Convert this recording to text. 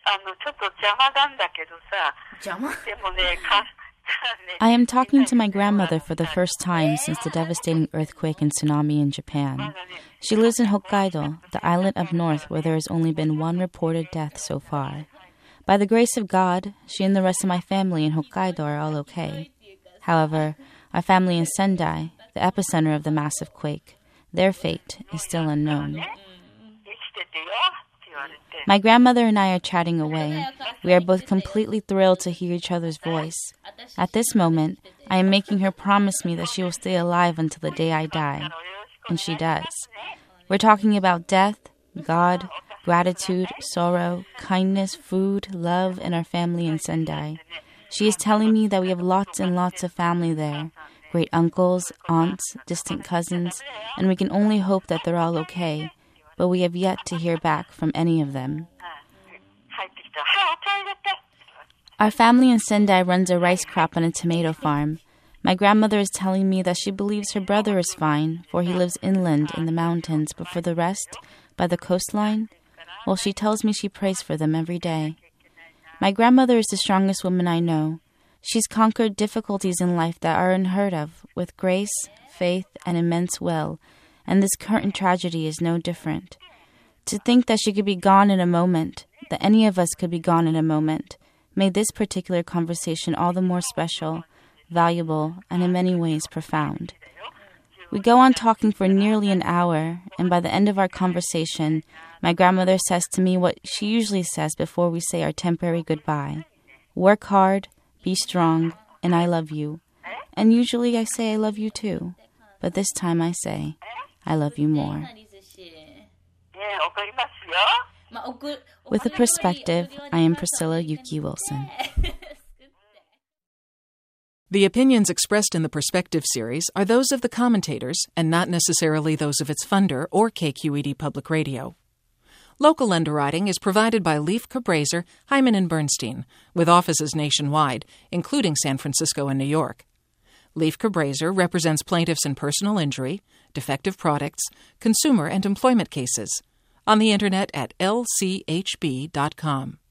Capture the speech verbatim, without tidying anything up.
あの、ちょっと邪魔なんだけどさ、 邪魔? でもね、か I am talking to my grandmother for the first time since the devastating earthquake and tsunami in Japan. She lives in Hokkaido, the island up north where there has only been one reported death so far. By the grace of God, she and the rest of my family in Hokkaido are all okay. However, our family in Sendai, the epicenter of the massive quake, their fate is still unknown. My grandmother and I are chatting away. We are both completely thrilled to hear each other's voice. At this moment, I am making her promise me that she will stay alive until the day I die. And she does. We're talking about death, God, gratitude, sorrow, kindness, food, love, and our family in Sendai. She is telling me that we have lots and lots of family there, great uncles, aunts, distant cousins, and we can only hope that they're all okay, but we have yet to hear back from any of them. Our family in Sendai runs a rice crop on a tomato farm. My grandmother is telling me that she believes her brother is fine, for he lives inland in the mountains, but for the rest, by the coastline, well, she tells me she prays for them every day. My grandmother is the strongest woman I know. She's conquered difficulties in life that are unheard of, with grace, faith, and immense will, and this current tragedy is no different. To think that she could be gone in a moment, that any of us could be gone in a moment, made this particular conversation all the more special, valuable, and in many ways profound. We go on talking for nearly an hour, and by the end of our conversation, my grandmother says to me what she usually says before we say our temporary goodbye. Work hard, be strong, and I love you. And usually I say I love you too, but this time I say, I love you more. With a perspective, I am Priscilla Yuki Wilson. The opinions expressed in the Perspective series are those of the commentators and not necessarily those of its funder or K Q E D Public Radio. Local underwriting is provided by Leif Cabraser, Hyman and Bernstein, with offices nationwide, including San Francisco and New York. Leif Cabraser represents plaintiffs in personal injury, defective products, consumer and employment cases, on the internet at L C H B dot com.